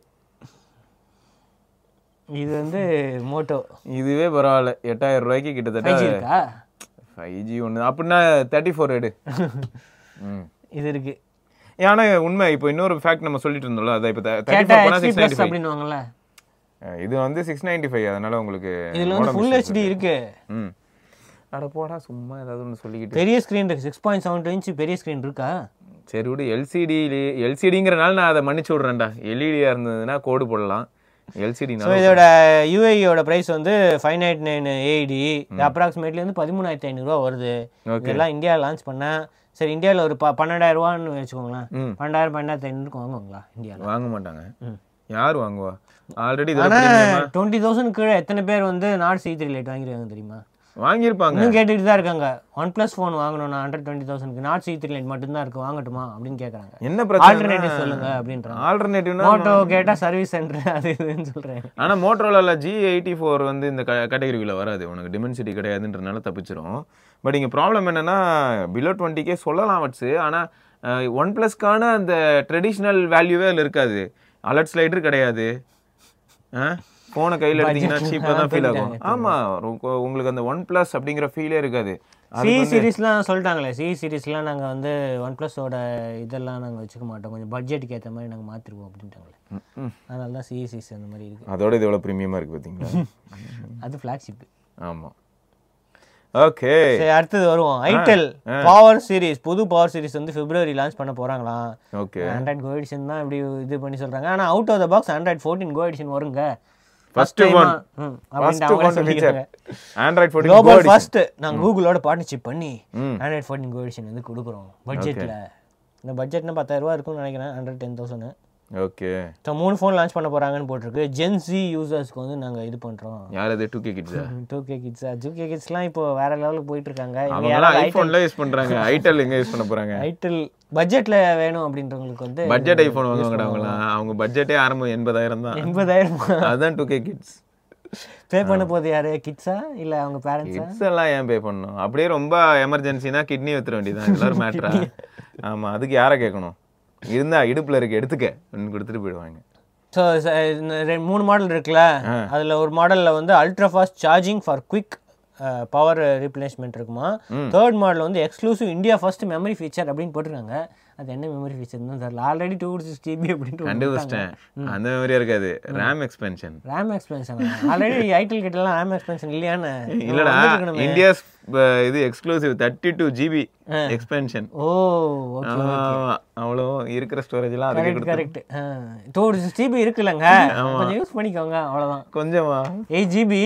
Speaker 1: இது வந்து மோட்டோ. இதுவே
Speaker 2: பரவாயில்ல, எட்டாயிரம் ரூபாய்க்கு கிட்டத்தட்ட ஃபைவ் ஜி ஒன்று அப்படின்னா தேர்ட்டி ஃபோர் எடு
Speaker 1: இது இருக்குது.
Speaker 2: ஏன்னா உண்மை இப்போ இன்னொரு ஃபேக்ட் நம்ம சொல்லிட்டு இருந்தோம்ல, அதை இப்போ
Speaker 1: அப்படின்னுவாங்கல்ல,
Speaker 2: இது வந்து சிக்ஸ் நைன்டி ஃபைவ் அதனால உங்களுக்கு
Speaker 1: இதில் வந்து ஃபுல் ஹெச்டி இருக்கு.
Speaker 2: ம் அட போடா சும்மா ஏதாவது ஒன்று சொல்லிக்கிட்டு.
Speaker 1: பெரிய ஸ்க்ரீன் இருக்கு, six point seven two inch பெரிய ஸ்க்ரீன் இருக்கா?
Speaker 2: சரி விடு, எல்சிடி எல்சிடிங்கிறனால நான் அதை மன்னிச்சு விட்றேன்டா. எல்இடியாக இருந்ததுன்னா கோடு போடலாம். எல்சிடி
Speaker 1: ஸோ இதோட யூஏஇயோட ப்ரைஸ் வந்து five ninety nine AED approximately வந்து பதிமூணாயிரத்தி ஐநூறுரூவா வருது. இதெல்லாம் இந்தியா லான்ச் பண்ணேன். சரி, இந்தியாவில் ஒரு ப பன்னெண்டாயிரம் ரூபான்னு வச்சுக்கோங்களேன். பன்னெண்டாயிரம் பன்னெண்டாயிரத்தி ஐநூறுக்கு வாங்குவாங்களா? இந்தியாவில்
Speaker 2: வாங்க மாட்டாங்க. யார் வாங்குவா? ஆல்ரெடி
Speaker 1: ஆனால் டுவெண்ட்டி தௌசண்ட் கீழே எத்தனை பேர் வந்து நாட் சி த்ரீ லைட் வாங்கிருக்காங்க தெரியுமா?
Speaker 2: வாங்கியிருப்பாங்க.
Speaker 1: இன்னும் கேட்டுட்டு தான் இருக்காங்க. ஒன் பிளஸ் ஃபோன் வாங்கணும்னா ஹண்ட்ரட் டுவெண்ட்டி தௌசண்ட்க்கு நாட் சி த்ரீ லைட் மட்டும்தான் இருக்கு, வாங்கட்டுமா அப்படின்னு கேட்குறாங்க.
Speaker 2: என்ன பிரச்சனை?
Speaker 1: ஆல்டர்னேட்டிவ் சொல்லுங்க அப்படின்றாங்க.
Speaker 2: ஆல்டர்னேட்டிவ்னா
Speaker 1: மோட்டோ கேட்டால் சர்வீஸ் சென்டர் அது இதுன்னு சொல்கிறேன்.
Speaker 2: ஆனால் மோட்டோரோலாவில் ஜி எயிட்டி ஃபோர் வந்து இந்த கேட்டகரியில் வராது, உனக்கு டிமென்சிட்டி கிடையாதுன்றனால தப்பிச்சிரும். பட் இங்கே ப்ராப்ளம் என்னென்னா பிலோ டுவெண்ட்டிக்கே சொல்லலாம் வச்சு, ஆனால் ஒன் ப்ளஸ்க்கான அந்த ட்ரெடிஷ்னல் வேல்யூவே அதில் இருக்காது. அலர்ட் ஸ்லைடர் கிடையாது. ஃபோனை கையில் எடுத்தீங்கன்னா சீப்பாக தான் ஃபீல் ஆகும். ஆமாம், உங்களுக்கு அந்த ஒன் ப்ளஸ் அப்படிங்கிற ஃபீலே இருக்காது.
Speaker 1: சி சீரீஸ்லாம் சொல்லிட்டாங்களே, சி சீரீஸ்லாம் நாங்கள் வந்து ஒன் ப்ளஸோட இதெல்லாம் நாங்கள் வச்சுக்க மாட்டோம், கொஞ்சம் பட்ஜெட்டுக்கு ஏற்ற மாதிரி நாங்கள் மாற்றிருவோம் அப்படின்ட்டாங்களே. அதனால தான் சி சீஸ் அந்த மாதிரி இருக்குது.
Speaker 2: அதோட இது எவ்வளோ ப்ரீமியமாக இருக்குது பார்த்தீங்களா?
Speaker 1: அது ஃப்ளாக்ஷிப்பு.
Speaker 2: ஆமாம். ஓகே,
Speaker 1: சரி அடுத்தது வருவோம். ஐடெல் பவர் சீரிஸ், புது பவர் சீரிஸ் வந்து பிப்ரவரி லான்ச் பண்ண போகிறாங்களாம்.
Speaker 2: ஓகே,
Speaker 1: ஆண்ட்ராய்ட் கோ எடிஷன் தான் இப்படி இது பண்ணி சொல்கிறாங்க. ஆனால் out of the box Android fourteen Go edition வருங்க.
Speaker 2: ஃபர்ஸ்ட் ஒன்
Speaker 1: அப்படின்ட்டு அவங்க சொல்லிக்கிறாங்க.
Speaker 2: ஆண்ட்ராய்ட் ஃபோர்டீன்
Speaker 1: குளோபல் ஃபர்ஸ்ட் நாங்க கூகுளோட பார்ட்னர்ஷிப் பண்ணி ஆண்ட்ராய்ட் ஃபோர்டீன் கோ எடிஷன் வந்து கொடுக்குறோம் பட்ஜெட்ல. இந்த பட்ஜெட்னா பத்தாயிரம் ரூபாய் இருக்கும்னு நினைக்கிறேன், hundred ten thousand.
Speaker 2: Okay,
Speaker 1: so மூணு ஃபோன் லான்ச் பண்ண போறாங்கன்னு போட்டிருக்கு. ஜென் சி யூசர்ஸ்க்கு வந்து நாங்க இது பண்றோம்.
Speaker 2: யார் அது? டூ கே கிட்ஸா?
Speaker 1: டூ கே கிட்ஸா? டூ கே கிட்ஸ்லாம் இப்போ வேற லெவலுக்கு போயிட்டு இருக்காங்க.
Speaker 2: அவங்க ஐபோன்ல யூஸ் பண்றாங்க, ஐடெல் எங்க யூஸ் பண்ண போறாங்க?
Speaker 1: ஐடெல் பட்ஜெட்ல வேணும் அப்படின்றவங்களுக்கு வந்து
Speaker 2: பட்ஜெட் ஐபோன் வாங்குவாங்கடா அவங்கலாம். அவங்க பட்ஜெட்டே ஆரம்பம் எண்பதாயிரம் தான்.
Speaker 1: எண்பதாயிரம்
Speaker 2: அதான் டூ கே கிட்ஸ்.
Speaker 1: பே பண்ண போது யாரு? கிட்ஸா இல்ல அவங்க பேரண்ட்ஸா?
Speaker 2: கிட்ஸ் எல்லாம் ஏன் பே பண்ணணும்? அப்படியே ரொம்ப எமர்ஜென்சினா கிட்னி வித்துற வேண்டியதான், எல்லாரும் மேட்டரா. ஆமா, அதுக்கு யாரை கேட்கணும்? இருந்தா இடுப்புல இருக்கு எடுத்துக்க கொடுத்துட்டு போயிடுவாங்க.
Speaker 1: ஸோ மூணு மாடல் இருக்குல்ல, அதில் ஒரு மாடலில் வந்து ultra fast charging for quick power replacement இருக்குமா. தேர்ட் மாடல் வந்து exclusive India first memory feature அப்படின்னு போட்டிருக்காங்க. அது என்ன மெமரி ஃபீச்சர் தான் தெரியல. ஆல்ரெடி டூ சிக்ஸ் ஜிபி அப்படின்ட்டு
Speaker 2: கண்டுபிடிச்சிட்டேன். அந்த மெமரியா இருக்காது, RAM expansion.
Speaker 1: RAM expansion already itel கிட்டலாம் ரேம் எக்ஸ்பென்ஷன் இல்லையான்னு.
Speaker 2: இல்லடா, இந்தியாஸ் இது exclusive thirty two GB expansion.
Speaker 1: Oh okay,
Speaker 2: அவ்வளோ இருக்கிற ஸ்டோரேஜ்லாம் அதுக்கு கொடுத்து.
Speaker 1: கரெக்ட். டூ சிக்ஸ் ஜிபி இருக்குல்லங்க, கொஞ்சம் யூஸ் பண்ணிக்கோங்க அவ்வளோதான்.
Speaker 2: கொஞ்சமா எயிட்
Speaker 1: ஜிபி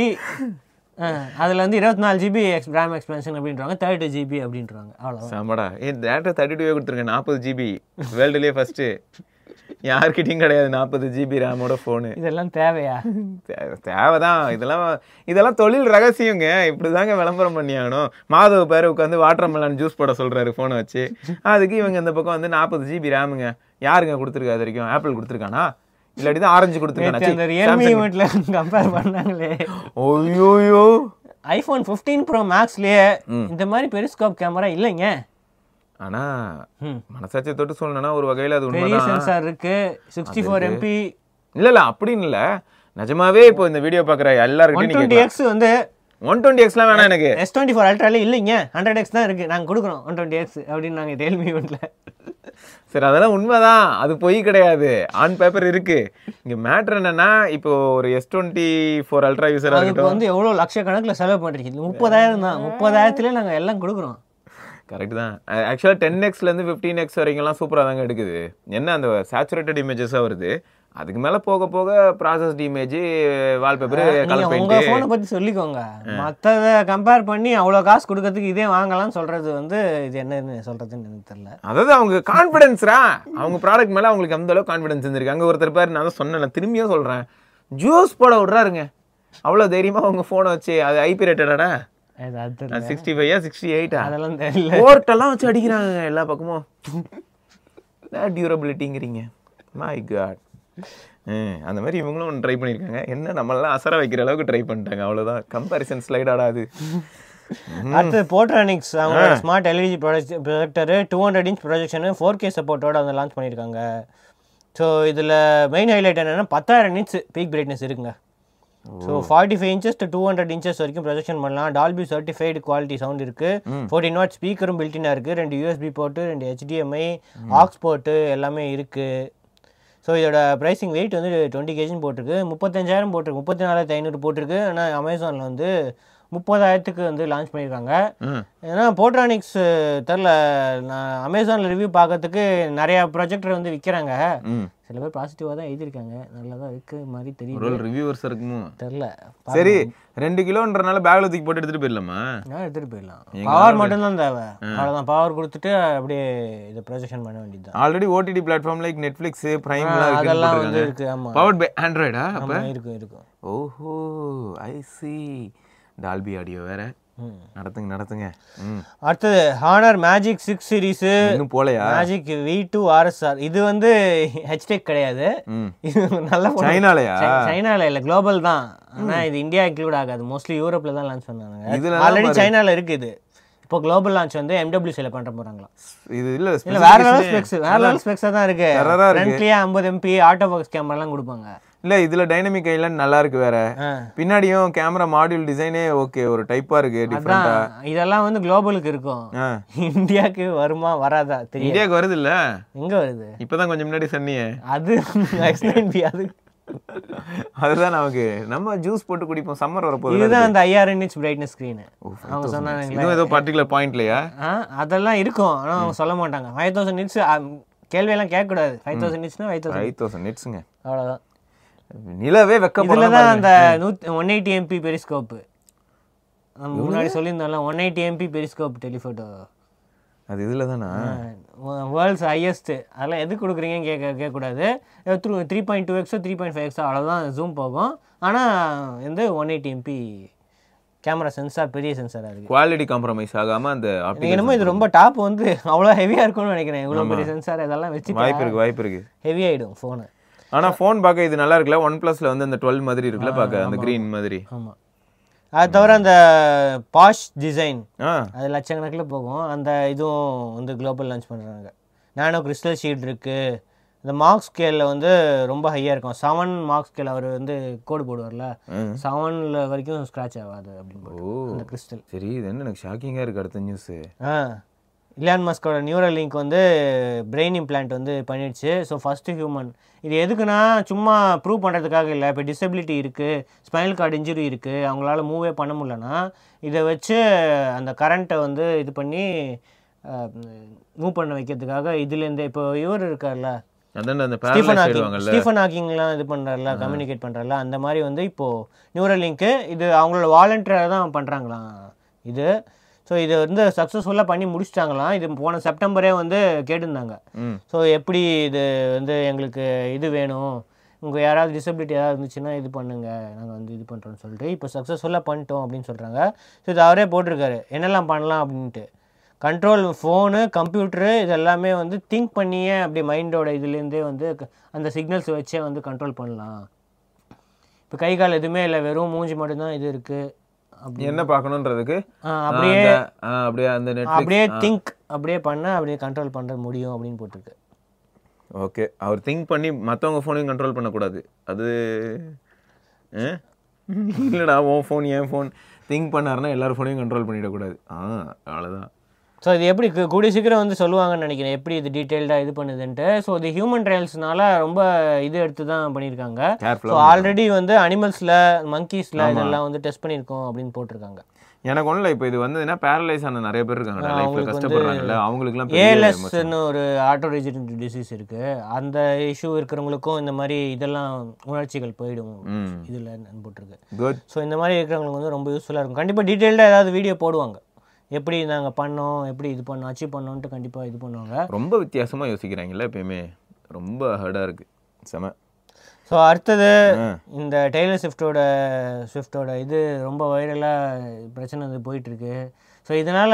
Speaker 1: அதில் வந்து இருபத்தி நாலு ஜிபி எக்ஸ் ரேம் எக்ஸ்பென்ஷன் அப்படின்றாங்க, தேர்ட்டி ஜிபி அப்படின்றாங்க. அவ்வளோ
Speaker 2: சாமடா. ஏன் டேட்டா தேர்ட்டி டூவே கொடுத்துருங்க, நாற்பது ஜிபி வேர்ல்டுலேயே ஃபஸ்ட்டு. யார்கிட்டையும் கிடையாது நாற்பது ஜிபி ரேமோட ஃபோனு.
Speaker 1: இதெல்லாம் தேவையா?
Speaker 2: தேவைதான். இதெல்லாம் இதெல்லாம் தொழில் ரகசியங்க, இப்படி தாங்க விளம்பரம் பண்ணி ஆகணும். மாதவ பேர் உட்காந்து வாட்டர் மெலான் ஜூஸ் போட சொல்கிறாரு ஃபோனை வச்சு. அதுக்கு இவங்க இந்த பக்கம் வந்து நாற்பது ஜிபி ரேமுங்க. யாருங்க கொடுத்துருக்கா? அது வரைக்கும் ஆப்பிள் கொடுத்துருக்கானா? இல்லாட்டி தான் ஆரஞ்சு கொடுத்துருக்காங்க.
Speaker 1: அந்த ரியல்மி ஈவெண்ட்ல கம்பேர் பண்ணாங்களே,
Speaker 2: ஓய்யோயோ
Speaker 1: ஐஃபோன் ஃபிஃப்டீன் ப்ரோ மேக்ஸ்லயே இந்த மாதிரி பெரிஸ்கோப் கேமரா இல்லைங்க.
Speaker 2: ஆனா மனசாட்சியை தொட்டு சொல்லணும்னா ஒரு வகையில அது
Speaker 1: பெரிய சென்சார் இருக்கு, சிக்ஸ்டி ஃபோர் எம்பி.
Speaker 2: இல்ல இல்ல அப்படின்னு இல்ல, நிஜமாவே இப்போ இந்த வீடியோ பாக்குற எல்லாருக்கும்
Speaker 1: ஒன் டுவெண்ட்டி எக்ஸ் வந்து
Speaker 2: ஒன் டுவெண்ட்டி எக்ஸ்லாம் வேணாம் எனக்கு,
Speaker 1: எஸ் டுவெண்ட்டி ஃபோர் அல்ட்ரால இல்லைங்க, ஹண்ட்ரட் எக்ஸ் தான் இருக்கு, நாங்கள் கொடுக்குறோம் ஒன் டுவெண்ட்டி எக்ஸ் அப்படின்னு நாங்கள் ரியல்மி ஈவெண்ட்ல.
Speaker 2: சரி அதெல்லாம் உண்மைதான், அது பொய் கிடையாது, ஆன் பேப்பர் இருக்கு. இங்க மேட்ரு என்னன்னா இப்போ ஒரு எஸ் டுவெண்ட்டி ஃபோர் அல்ட்ரா யூஸரா
Speaker 1: அதுக்கு வந்து எவ்வளோ லட்சக்கணக்கில் செலவு பண்ணிருக்கீங்க, முப்பதாயிரம் தான், முப்பதாயிரத்துல நாங்கள் எல்லாம் கொடுக்குறோம்.
Speaker 2: கரெக்ட் தான். ஆக்சுவலாக டென் எக்ஸ்லேருந்து ஃபிஃப்டீன் எக்ஸ் வரைக்கும்லாம் சூப்பராக தாங்க எடுக்குது. என்ன அந்த சேச்சுரேட்டட் இமேஜஸாக வருது, அதுக்கு மேலே போக போக processed image, wallpaper, colour paint.
Speaker 1: உங்கள் ஃபோனை பற்றி சொல்லிக்கோங்க, மற்றதை கம்பேர் பண்ணி அவ்வளோ காசு கொடுக்கறதுக்கு இதே வாங்கலாம்னு சொல்கிறது வந்து இது என்னன்னு சொல்கிறதுன்னு எனக்கு தெரியல.
Speaker 2: அதாவது அவங்க கான்ஃபிடென்ஸ்ரா, அவங்க ப்ராடக்ட் மேலே அவங்களுக்கு அந்த அளவுக்கு கான்ஃபிடென்ஸ் இருந்திருக்கு. ஒருத்தர் பேர் நான் தான் சொன்னேன், திரும்பியும் சொல்கிறேன், ஜூஸ் போட விட்றாருங்க அவ்வளோ தைரியமாக அவங்க ஃபோனை வச்சு. அது ஐபி ரேட்டடா சிக்ஸ்டி ஃபைவ் சிக்ஸ்டி எயிட்டா
Speaker 1: அதெல்லாம் தெரியல,
Speaker 2: போர்ட்டெல்லாம் வச்சு அடிக்கிறாங்க எல்லா பக்கமும். டியூரபிலிட்டிங்கிறீங்க, மை காட். அந்த மாதிரி இவங்களும் ஒன்று ட்ரை பண்ணியிருக்காங்க. என்ன நம்மளாம் அசர வைக்கிற அளவுக்கு ட்ரை பண்ணிட்டாங்க, அவ்வளோதான். கம்பேரிசன் ஸ்லைட் ஆடாது.
Speaker 1: அடுத்து போட்ரானிக்ஸ் அவங்களோட smart LED projector two hundred inch projection four K சப்போர்ட்டோட வந்து லான்ச் பண்ணியிருக்காங்க. ஸோ இதில் மெயின் ஹைலைட் என்னென்னா பத்தாயிரம் நிட்ஸ் பீக் பிரைட்னஸ் இருக்குங்க. So forty five inches to two hundred inches வரைக்கும் ப்ரொஜெக்ஷன் பண்ணலாம். டால்பி சர்டிஃபைடு குவாலிட்டி சவுண்ட் இருக்குது. ஃபோர்டீன் வாட் ஸ்பீக்கரும் பில்டினாக இருக்குது. ரெண்டு யூஎஸ்பி போர்ட்டு, ரெண்டு ஹெச்டிஎம்ஐ, ஆக்ஸ் போர்ட்டு எல்லாமே இருக்குது. ஸோ இதோட ப்ரைஸிங் வெயிட் வந்து டுவெண்ட்டி கேஜின்னு போட்டிருக்கு. முப்பத்தஞ்சாயிரம் போட்டிருக்கு, முப்பத்தி நாலாயிரத்தி ஐநூறு போட்டிருக்கு. ஆனால் அமேசானில் வந்து முப்பதாயிரத்துக்கு வந்து லான்ச் பண்ணியிருக்காங்க. ஏன்னா போட்ரானிக்ஸ் தெரில, நான் அமேசானில் ரிவ்யூ பார்க்கறதுக்கு நிறையா ப்ரொஜெக்டர் வந்து விற்கிறாங்க. சில பேர் பாசிட்டிவாக தான் எழுதியிருக்காங்க, நல்லா தான் இருக்கு மாதிரி தெரியும்.
Speaker 2: ரிவ்யூவர்ஸ் இருக்குமோ
Speaker 1: தெரில.
Speaker 2: சரி, ரெண்டு கிலோன்றனால பேக்ல தூக்கி போட்டு எடுத்துகிட்டு போயிடலாமா?
Speaker 1: நான் எடுத்துகிட்டு போயிடலாம், பவர் மட்டும்தான் தேவை, அவ்வளோதான். பவர் கொடுத்துட்டு அப்படியே இதை ப்ரொஜெக்ஷன் பண்ண வேண்டியது தான்.
Speaker 2: Already OTT platform like Netflix, Prime
Speaker 1: அதெல்லாம் வந்து இருக்குது. ஆமாம்,
Speaker 2: பவர்ட் பை ஆண்ட்ராய்டா?
Speaker 1: அப்போ இருக்கும் இருக்கும்.
Speaker 2: ஓஹோ, ஐ சி. டால்பி ஆடியோ வேற. நடத்துங்க நடத்துங்க.
Speaker 1: அடுத்தது ஹானர் மேஜிக் சிக்ஸ் சீரீஸு
Speaker 2: இன்னும் போலையா?
Speaker 1: Magic V two RSR. இது வந்து ஹெச்டெக் கிடையாது, இது நல்ல
Speaker 2: சைனாலயா?
Speaker 1: சைனால இல்லை, குளோபல் தான். ஆனால் இது இந்தியா இன்க்ளூட் ஆகாது, மோஸ்ட்லி யூரோப்பில் தான் லான்ச் பண்ணாங்க. ஆல்ரெடி சைனாவில் இருக்குது இது. இப்போ குளோபல் லான்ச் வந்து எம்டபிள்யூசியில் பண்ணுற போகிறாங்களா?
Speaker 2: இது இல்லை
Speaker 1: இல்லை, வேற லெவல் ஸ்பெக்ஸ், வேற லெவல் ஸ்பெக்ஸாக தான் இருக்கு. ஃப்ரண்ட்லியாக ஐம்பது எம்பி ஆட்டோ ஃபோக்கஸ் கேமராலாம் கொடுப்பாங்க.
Speaker 2: இல்லை இதில் டைனமிக் ஐலண்ட் நல்லா இருக்கு வேற. பின்னாடியும் கேமரா மாடியூல் டிசைனே ஓகே, ஒரு டைப்பாக இருக்கு, டிஃப்ரெண்டா.
Speaker 1: இதெல்லாம் வந்து குளோபலுக்கு இருக்கும், இந்தியாவுக்கு வருமா வராதா தெரியும்.
Speaker 2: இந்தியாவுக்கு வருது இல்லை?
Speaker 1: எங்கே வருது?
Speaker 2: இப்போதான் கொஞ்சம் முன்னாடி சொன்னியே
Speaker 1: அது எக்ஸ் நைன் பி. அது
Speaker 2: அதுதான் நமக்கு, நம்ம ஜூஸ் போட்டு குடிப்போம், சம்மர் வரப்போகுது.
Speaker 1: இதுதான் அந்த ஐயாயிரம் இன்ச் பிரைட்னஸ் ஸ்க்ரீனு அவங்க சொன்னாங்க.
Speaker 2: இதுவும் ஏதோ பர்டிகுலர் பாயிண்ட்லையா?
Speaker 1: அதெல்லாம் இருக்கும், ஆனால் அவங்க சொல்ல மாட்டாங்க. ஃபைவ் தௌசண்ட் நிட்ஸ் கேள்வியெல்லாம் கேட்கக்கூடாது. ஃபைவ் தௌசண்ட் நிட்ஸ்னா ஃபைவ் தௌசண்ட் ஃபைவ் தௌசண்ட்
Speaker 2: நிட்ஸுங்க,
Speaker 1: அவ்வளோதான்.
Speaker 2: நிலவே வெக்கப்படலாம்.
Speaker 1: இதில் தான் அந்த நூற்றி ஒன் எயிட்டி எம்பி பெரிஸ்கோப்பு முன்னாடி சொல்லியிருந்தால, one eighty MP periscope telephoto, அது
Speaker 2: இதில் தானே
Speaker 1: வேர்ல்ட்ஸ் ஹையஸ்ட்டு. அதெல்லாம் எது கொடுக்குறீங்கன்னு கேட்க கேட்கக்கூடாது. த்ரூ த்ரீ பாயிண்ட் டூ எக்ஸோ த்ரீ பாயிண்ட் ஃபைவ் எக்ஸோ அவ்வளோதான் ஜூம் போகும். ஆனால் வந்து one eighty MP camera sensor, பெரிய சென்சாராக இருக்குது.
Speaker 2: குவாலிட்டி காம்ப்ரமைஸ் ஆகாமல் அந்த
Speaker 1: என்னமோ இது ரொம்ப டாப் வந்து அவ்வளோ ஹெவியாக இருக்கும்னு நினைக்கிறேன். இவ்வளோ பெரிய சென்சார் இதெல்லாம் வச்சு
Speaker 2: வாய்ப்பு இருக்குது வாய்ப்பு இருக்குது
Speaker 1: ஹெவி ஆகிடும் ஃபோனு.
Speaker 2: ஆனால் ஃபோன் பார்க்க இது நல்லா இருக்குல்ல. ஒன் ப்ளஸில் வந்து அந்த டுவெல் மாதிரி இருக்குல்ல பார்க்க, அந்த க்ரீன் மாதிரி.
Speaker 1: ஆமாம், அது தவிர அந்த பாஷ் டிசைன் அது லட்சக்கணக்கில் போகும். அந்த இதுவும் வந்து குளோபல் லான்ச் பண்ணுறாங்க. நானோ கிறிஸ்டல் ஷீட் இருக்குது. இந்த மார்க் ஸ்கேலில் வந்து ரொம்ப ஹையாக இருக்கும். செவன் மார்க் ஸ்கேல் அவர் வந்து கோடு போடுவார்ல, செவனில் வரைக்கும் ஸ்க்ராட்ச் ஆகாது அப்படின்னு அந்த கிறிஸ்டல்.
Speaker 2: சரி, இது என்ன எனக்கு ஷாக்கிங்காக இருக்குது அடுத்த நியூஸு.
Speaker 1: ஆ இலான் மஸ்கோட நியூரல் லிங்க் வந்து பிரெயின் இம்ப்ளான்ட் வந்து பண்ணிடுச்சு. So first human. இது எதுக்குன்னா சும்மா ப்ரூவ் பண்ணுறதுக்காக இல்லை. இப்போ டிசபிலிட்டி இருக்குது, ஸ்பைனல் கார்டு இன்ஜுரி இருக்குது, அவங்களால மூவே பண்ண முடியலன்னா இதை வச்சு அந்த கரண்ட்டை வந்து இது பண்ணி மூவ் பண்ண வைக்கிறதுக்காக இதுலேருந்து இப்போ இவர் இருக்கார்ல ஸ்டீஃபன் ஹாக்கிங், ஸ்டீஃபன் ஹாக்கிங்லாம் இது பண்ணுறாருல, கம்யூனிகேட் பண்ணுறாருல, அந்த மாதிரி வந்து இப்போது நியூரல் லிங்க்கு இது அவங்களோட வாலண்டியராக தான் பண்ணுறாங்களாம் இது. ஸோ இதை வந்து சக்ஸஸ்ஃபுல்லாக பண்ணி முடிச்சிட்டாங்களாம். இது போன செப்டம்பரே வந்து கேட்டிருந்தாங்க. ஸோ எப்படி இது வந்து எங்களுக்கு இது வேணும், உங்கள் யாராவது டிசபிலிட்டி ஏதாவது இருந்துச்சுன்னா இது பண்ணுங்கள், நாங்கள் வந்து இது பண்ணுறோன்னு சொல்லிட்டு இப்போ சக்ஸஸ்ஃபுல்லாக பண்ணிட்டோம் அப்படின்னு சொல்கிறாங்க. ஸோ இது அவரே போட்டிருக்காரு என்னெல்லாம் பண்ணலாம் அப்படின்ட்டு. கண்ட்ரோல் ஃபோனு கம்ப்யூட்டரு இது எல்லாமே வந்து திங்க் பண்ணியே அப்படி மைண்டோட இதுலேருந்தே வந்து அந்த சிக்னல்ஸ் வச்சே வந்து கண்ட்ரோல் பண்ணலாம். இப்போ கை கால் எதுவுமே இல்லை, வெறும் மூஞ்சி மட்டும்தான் இது இருக்குது. அப்படி
Speaker 2: என்ன பார்க்கணுன்றதுக்கு
Speaker 1: அப்படியே
Speaker 2: அப்படியே அந்த
Speaker 1: அப்படியே திங்க் அப்படியே பண்ண அப்படியே கண்ட்ரோல் பண்ண முடியும் அப்படின்னு போட்டிருக்கு.
Speaker 2: ஓகே, அவர் திங்க் பண்ணி மற்றவங்க ஃபோனையும் கண்ட்ரோல் பண்ணக்கூடாது. அது இல்லைடா, உன் ஃபோன் என் ஃபோன் திங்க் பண்ணாருன்னா எல்லாரும் ஃபோனையும் கண்ட்ரோல் பண்ணிடக்கூடாது. ஆ அவ்வளோதான்.
Speaker 1: ஸோ இது எப்படி கூடிய சீக்கிரம் வந்து சொல்லுவாங்கன்னு நினைக்கிறேன், எப்படி இது டீட்டெயில்டாக இது பண்ணுதுன்ட்டு. ஸோ இது ஹியூமன் ட்ரையல்ஸ்னால ரொம்ப இது எடுத்து தான் பண்ணியிருக்காங்க. ஸோ ஆல்ரெடி வந்து அனிமல்ஸில் மங்கீஸில் இதெல்லாம் வந்து டெஸ்ட் பண்ணியிருக்கோம் அப்படின்னு போட்டிருக்காங்க.
Speaker 2: எனக்கு ஒன்றும் இல்லை, இப்போ இது வந்ததுன்னா பேரலைஸ் ஆன நிறைய பேர் இருக்காங்க, லைஃப்பில் கஷ்டப்படுறாங்கல்ல, அவங்களுக்குலாம்
Speaker 1: ஏஎல்எஸ்ன்னு ஒரு ஆட்டோரெஜினேட்டிவ் டிசீஸ் இருக்குது. அந்த இஷ்யூ இருக்கிறவங்களுக்கும் இந்த மாதிரி இதெல்லாம் உணர்ச்சிகள் போயிடும் இதில் போட்டிருக்கு. குட். ஸோ இந்த மாதிரி இருக்கிறவங்களுக்கு வந்து ரொம்ப யூஸ்ஃபுல்லாக இருக்கும். கண்டிப்பாக டீட்டெயில்டாக ஏதாவது வீடியோ போடுவாங்க, எப்படி நாங்கள் பண்ணோம், எப்படி இது பண்ணோம், அச்சீவ் பண்ணோன்ட்டு கண்டிப்பாக இது பண்ணுவாங்க.
Speaker 2: ரொம்ப வித்தியாசமாக யோசிக்கிறாங்கல்ல எப்பயுமே, ரொம்ப ஹார்டாக இருக்குது செம.
Speaker 1: ஸோ அடுத்தது இந்த டெய்லர் ஸ்விஃப்டோட ஸ்விஃப்டோட இது ரொம்ப வைரலாக பிரச்சனை வந்து போயிட்டுருக்கு. ஸோ இதனால்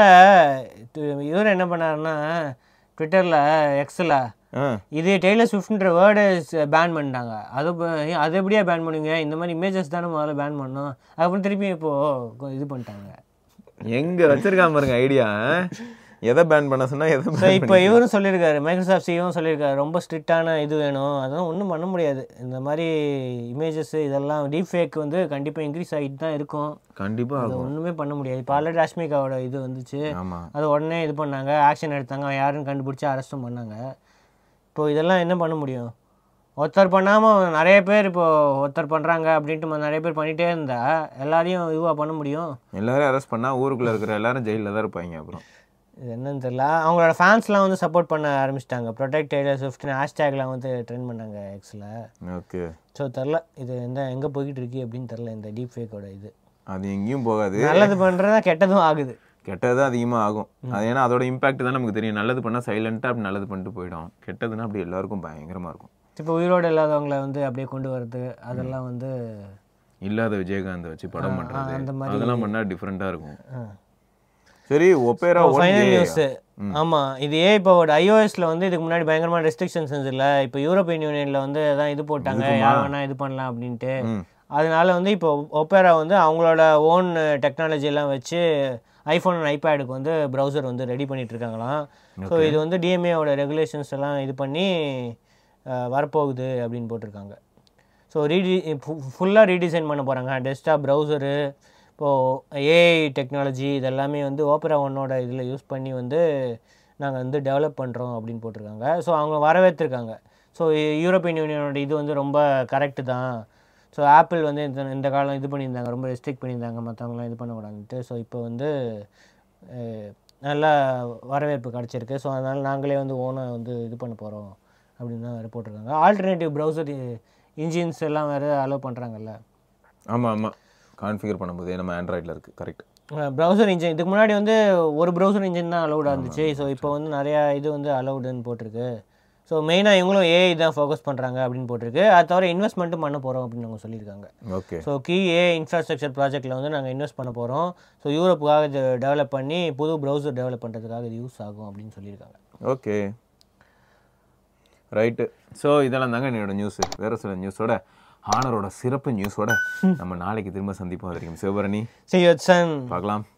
Speaker 1: இவர் என்ன பண்ணாருன்னா ட்விட்டரில் எக்ஸில் இது டெய்லர் ஸ்விஃப்ட்ன்ற வேர்டை பேன் பண்ணிட்டாங்க. அது அது எப்படியா பேன் பண்ணுவீங்க, இந்த மாதிரி இமேஜஸ் தானே முதல்ல பேன் பண்ணோம், அதுக்கப்புறம் திருப்பி இப்போது இது பண்ணிட்டாங்க.
Speaker 2: எங்கே வச்சிருக்காம பாருங்க ஐடியா, எதை பேன் பண்ண சொன்னால் எதை.
Speaker 1: ஸோ இப்போ இவரும் சொல்லியிருக்காரு, மைக்ரோசாஃப்ட் சிஇஓவும் சொல்லியிருக்காரு, ரொம்ப ஸ்ட்ரிக்டான இது வேணும், அதெல்லாம் ஒன்றும் பண்ண முடியாது. இந்த மாதிரி இமேஜஸ் இதெல்லாம் டீப் ஃபேக் வந்து கண்டிப்பாக இன்க்ரீஸ் ஆகிட்டு தான் இருக்கும். கண்டிப்பாக அது ஒன்றுமே பண்ண முடியாது. இப்போ ஆல்ரெடி ரஷ்மிகாவோட இது வந்துச்சு, அது உடனே இது பண்ணாங்க, ஆக்ஷன் எடுத்தாங்க, யாருன்னு கண்டுபிடிச்சி அரெஸ்ட்டும் பண்ணாங்க. இப்போ இதெல்லாம் என்ன பண்ண முடியும், ஒருத்தர் பண்ணாமல் நிறைய பேர் இப்போது ஒருத்தர் பண்ணுறாங்க அப்படின்ட்டு நிறைய பேர் பண்ணிகிட்டே இருந்தால் எல்லாரையும் இதுவாக பண்ண முடியும்.
Speaker 2: எல்லோரும் அரெஸ்ட் பண்ணால் ஊருக்குள்ளே இருக்கிற எல்லாரும் ஜெயிலில் தான் இருப்பாங்க. அப்புறம்
Speaker 1: இது என்னன்னு தெரியல, அவங்களோட ஃபேன்ஸ்லாம் வந்து சப்போர்ட் பண்ண ஆரம்பிச்சிட்டாங்க, ப்ரொடெக்ட் டெய்லர் ஸ்விஃப்ட்னு ஹேஷ்டேக்லாம் வந்து ட்ரெண்ட் பண்ணாங்க எக்ஸில். ஓகே. ஸோ தெரில இது எந்த எங்கே போய்கிட்டு இருக்கு அப்படின்னு தெரில இந்த டீப் ஃபேக்கோட இது.
Speaker 2: அது எங்கேயும் போகாது, நல்லது
Speaker 1: பண்ணுறதா கெட்டதும் ஆகுது,
Speaker 2: கெட்டது தான் அதிகமாக ஆகும். அது ஏன்னா அதோட இம்பாக்ட் தான் நமக்கு தெரியும். நல்லது பண்ணால் சைலண்ட்டாக அப்படி நல்லது பண்ணிட்டு போயிடும், கெட்டதுன்னா அப்படி எல்லாருக்கும் பயங்கரமாக இருக்கும்.
Speaker 1: இப்போ உயிரோடு இல்லாதவங்களை வந்து அப்படியே கொண்டு வரது, அதெல்லாம் வந்து
Speaker 2: இல்லாத விஜயகாந்த் வச்சு படம் பண்ணுறது, அந்த மாதிரி அதெல்லாம் பண்ணால் டிஃப்ரெண்ட்டாக இருக்கும். சரி, ஒப்பேரா
Speaker 1: ஃபைனல் நியூஸ். ஆமாம், இது ஏ இப்போ ஐஓஎஸ்ல வந்து இதுக்கு முன்னாடி பயங்கரமான ரெஸ்ட்ரிக்ஷன்ஸ் இல்லை, இப்போ யூரோப்பியன் யூனியனில் வந்து அதான் இது போட்டாங்க, யார் வேணால் இது பண்ணலாம் அப்படின்ட்டு. அதனால வந்து இப்போ ஒப்பேரா வந்து அவங்களோட ஓன் டெக்னாலஜியெல்லாம் வச்சு ஐஃபோன் அண்ட் ஐபேடுக்கு வந்து ப்ரௌசர் வந்து ரெடி பண்ணிட்டு இருக்காங்களாம். ஸோ இது வந்து டிஎம்ஏவோட ரெகுலேஷன்ஸ் எல்லாம் இது பண்ணி வரப்போகுது அப்படின்னு போட்டிருக்காங்க. ஸோ ரீடி ஃபுல்லாக ரீடிசைன் பண்ண போகிறாங்க டெஸ்க்டாப் ப்ரௌசரு. இப்போது ஏஐ டெக்னாலஜி இதெல்லாமே வந்து ஓப்பரா ஒன்னோட இதில் யூஸ் பண்ணி வந்து நாங்கள் வந்து டெவலப் பண்ணுறோம் அப்படின்னு போட்டிருக்காங்க. ஸோ அவங்க வரவேற்றிருக்காங்க. ஸோ யூரோப்பியன் யூனியனோட இது வந்து ரொம்ப கரெக்டு தான். ஸோ ஆப்பிள் வந்து இந்த இந்த காலம் இது பண்ணியிருந்தாங்க, ரொம்ப ரெஸ்ட்ரிக்ட் பண்ணியிருந்தாங்க, மற்றவங்களாம் இது பண்ணக்கூடாதுன்ட்டு. ஸோ இப்போ வந்து நல்லா வரவேற்பு கிடச்சிருக்கு. ஸோ அதனால் நாங்களே வந்து ஓனாக வந்து இது பண்ண போகிறோம் அப்படின்னு தான் வேறு போட்டிருக்காங்க. ஆல்டர்னேட்டிவ் ப்ரௌசர் இன்ஜின்ஸ் எல்லாம் வேறு அலோவ் பண்ணுறாங்கல்ல.
Speaker 2: ஆமாம் ஆமாம், கான்ஃபிகர் பண்ணும்போது நம்ம ஆண்ட்ராய்டில் இருக்குது. கரெக்ட்.
Speaker 1: ப்ரௌசர் இன்ஜின் இதுக்கு முன்னாடி வந்து ஒரு ப்ரௌசர் இன்ஜின் தான் அலௌடாக இருந்துச்சு. ஸோ இப்போ வந்து நிறையா இது வந்து அலௌடுன்னு போட்டிருக்கு. ஸோ மெயினாக இவங்களும் ஏஐ தான் ஃபோக்கஸ் பண்ணுறாங்க அப்படின்னு போட்டிருக்கு. அது தவிர இன்வெஸ்ட்மெண்ட்டும் பண்ண போகிறோம் அப்படின்னு அவங்க சொல்லியிருக்காங்க. Okay. So key a infrastructure ப்ராஜெக்ட்டில் வந்து நாங்கள் இன்வெஸ்ட் பண்ண போகிறோம். ஸோ யூரோப்புக்காக இது டெவலப் பண்ணி புது ப்ரௌசர் டெவலப் பண்ணுறதுக்காக இது யூஸ் ஆகும் அப்படின்னு சொல்லியிருக்காங்க.
Speaker 2: Okay, right. ஸோ இதெல்லாம் தாங்க என்னோட நியூஸு. வேறு சில நியூஸோட ஹானரோட சிறப்பு நியூஸோட நம்ம நாளைக்கு திரும்ப சந்திப்போம். வரைக்கும் சிவபரணி
Speaker 1: செய்யன்
Speaker 2: பார்க்கலாம்.